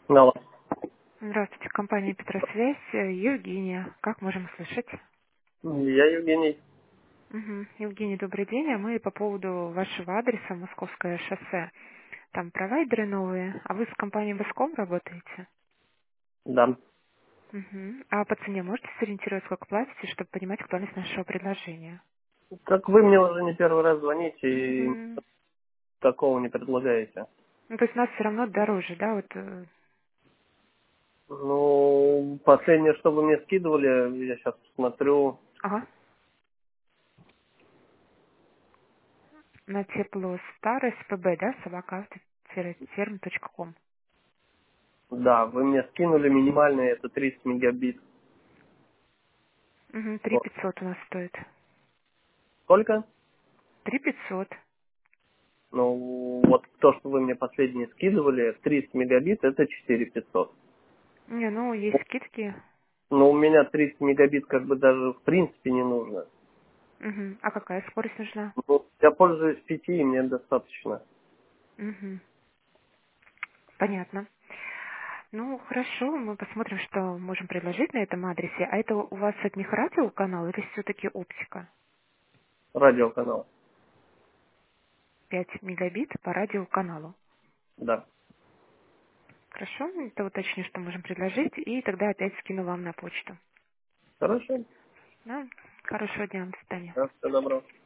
Алло. Здравствуйте, компания Петросвязь, Евгения. Как можем слышать? Я Евгений. Евгений, добрый день. А мы по поводу вашего адреса, Московское шоссе. Там провайдеры новые, а вы с компанией Виском работаете? Да. А по цене можете сориентировать, сколько платите, чтобы понимать актуальность нашего предложения? Как вы мне уже не первый раз звоните и Мгм. такого не предлагаете. Ну, то есть у нас все равно дороже, да? Вот, Ну, последнее, что вы мне скидывали, я сейчас посмотрю. ага. На тепло старость ПБ, да? Собака-ферм.ком. Да, вы мне скинули минимальный, это 30 мегабит. Три Вот. 500 у нас стоит. Сколько? 3 500. Ну, вот то, что вы мне последнее скидывали, 30 мегабит, это 4500. Не, ну, есть скидки. Но у меня 30 мегабит как бы даже в принципе не нужно. А какая скорость нужна? Ну, я пользуюсь 5, и мне достаточно. Мгм. Понятно. Ну, хорошо, мы посмотрим, что можем предложить на этом адресе. А это у вас от них радиоканал или все-таки оптика? Радиоканал. 5 мегабит по радиоканалу. Да. Хорошо, это уточню, что можем предложить, и тогда опять скину вам на почту. Хорошо. Да? Хорошего дня, до свидания. Да, всего доброго.